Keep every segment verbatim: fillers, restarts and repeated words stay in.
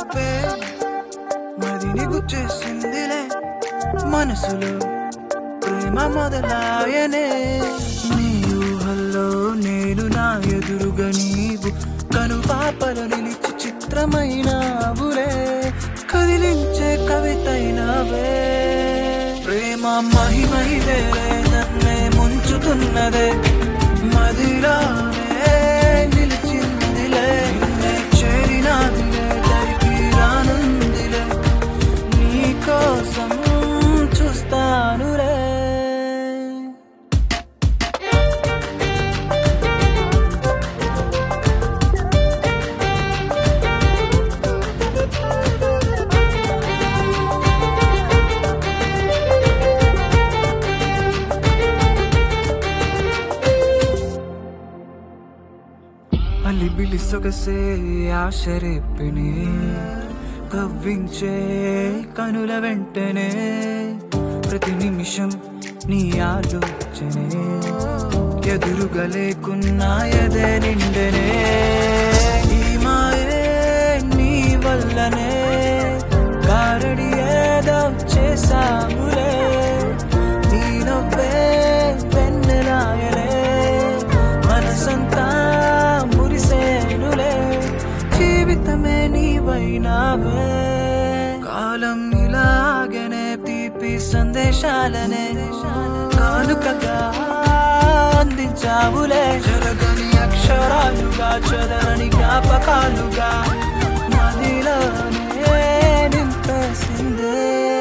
చూపే మదిని గుచ్చేసిందిలే మనసులో ప్రేమ మొదలాయనే నీ ఊహల్లో నేను నా ఎదురుగా నీవు కను పాపలు నిలిచి చిత్రమైనావులే కదిలించే కవితైనావే ప్రేమ మహిమైదే నన్నే ముంచుతున్నదే మదిలోనే నిలిచిందిలే నిన్నే చేరినాదిలే దరికి రానుందిలే నీకోసం చూస్తానులే అల్లి బిల్లి సొగసే ఆశరేపిని కవ్వించే కనుల వెంటనే ప్రతి నిమిషం నీ ఆలోచనే ఎదురుగా లేకున్నా ఎదే నిండనే ఈ మాయే నీ వల్లనే గారడి ఏదో చేసాములే నీ నవ్వే వెన్నెలాయలే మనసంతా మురిసేనులే జీవితమే నీవైనావే కాలం ఇలాగనే తీపి సందేశాలనే కానుకగా అందించావులే జరగని అక్షరాలుగా చదరని జ్ఞాపకాలుగా మదిలోనే నింపేసిందే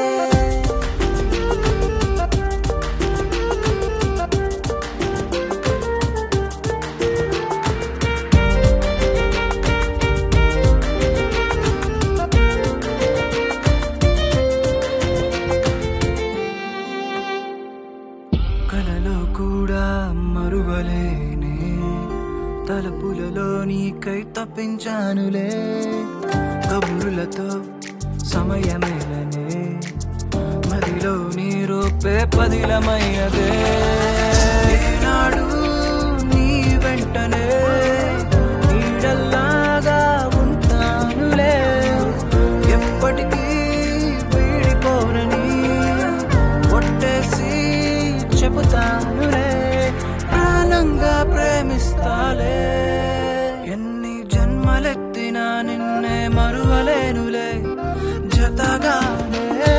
కలలో కూడా మరువలేనే తలుపులలో నీకై తప్పించానులే కబురులతో సమయమేలనే మదిలో నీ రూపే పదిలమయ్యదే ఏనాడు నీ వెంటనే నీడల్లాగా ఉంటానులే ఎప్పటికీ వీడిపోనని ఒట్టేసి చెబుతానులే ప్రాణంగా ప్రేమిస్తాలే ఎన్ని జన్మలెత్తినా నిన్నే మరువలేనులే జతగానే